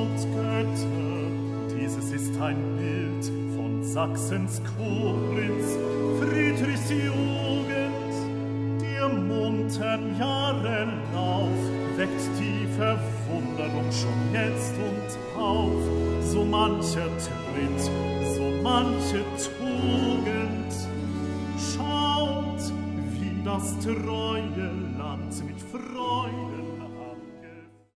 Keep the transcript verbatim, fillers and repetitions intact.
Götter, dieses ist ein Bild von Sachsens Koblenz, Friedrichs Jugend. Der muntern Jahrelauf weckt die Verwunderung schon jetzt und auf. So mancher Tritt, so manche Tugend. Schaut, wie das treue Land mit Freude